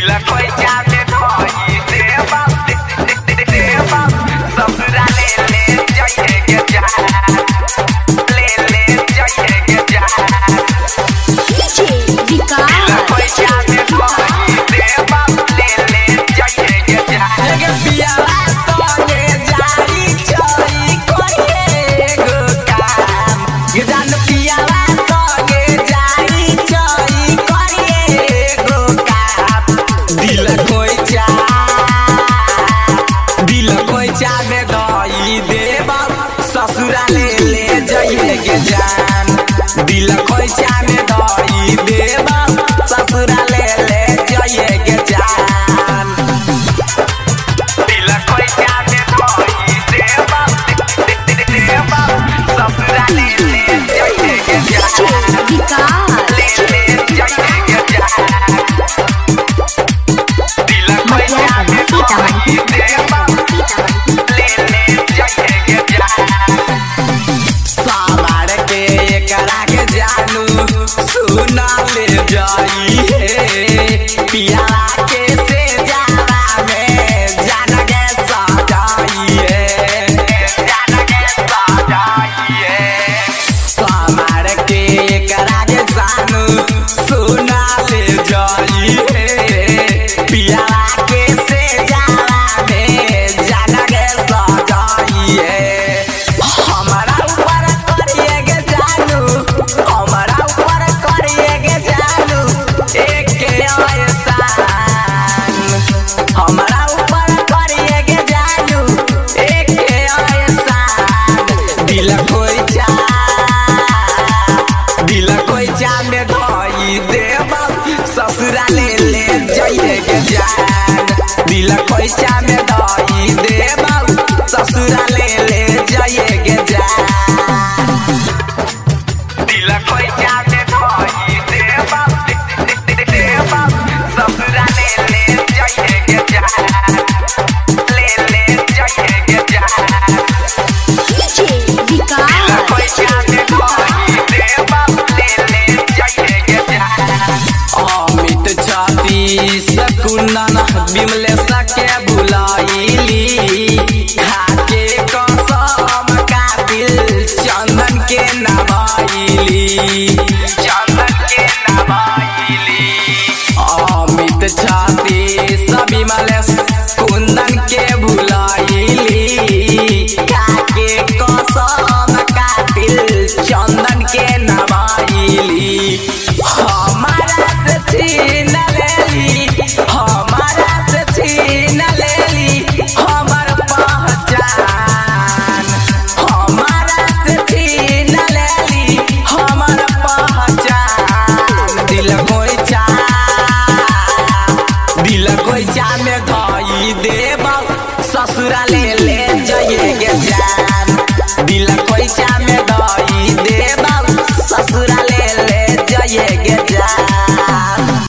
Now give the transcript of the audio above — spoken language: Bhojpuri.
ससुरा ले जाइए के जान दिल खोइचा में धई देबा ससुरा ले जाइए के जान दिल खोइचा में धई देबा ससुरा ले जाइए के जान ले जाइए के जान दिल खोइचा में धई देबा सुना ले जाइए पिया के से जावा में जान के सजाइए जान के सजाइए समार के करा के जानू सुना ले जाइए पिया के से जावा में जान के सजाइए हमारा ऊपर करिए के जानू हमारा हमारा ऊपर करिए के जानू एक एहसान दिल खोइचा में धई देबा ससुरा ले जाइए के जान दिल खोइचा में धई देबा ससुरा ले जाइए के जान दिल खोइचा में धई देबा ससुरा ले जाइए के जान ले जाइए के जान दिल खोइचा में धई देबा ले जाइए के जान अमित छाती सकुनन बिमले सके बुलाइली खाके कसम का दिल चंदन के नवाइली चंदन के नवाइली अमित छाती सभी मलेस कुंदन के भुलाइली खाके कसम का दिल चंदन के नवाइली हमारा से छीन लेली हमारा से छीन लेली हमर पहचान हमारा से छीन लेली हमर पहचान दिल खोइचा में धई देबा ससुरा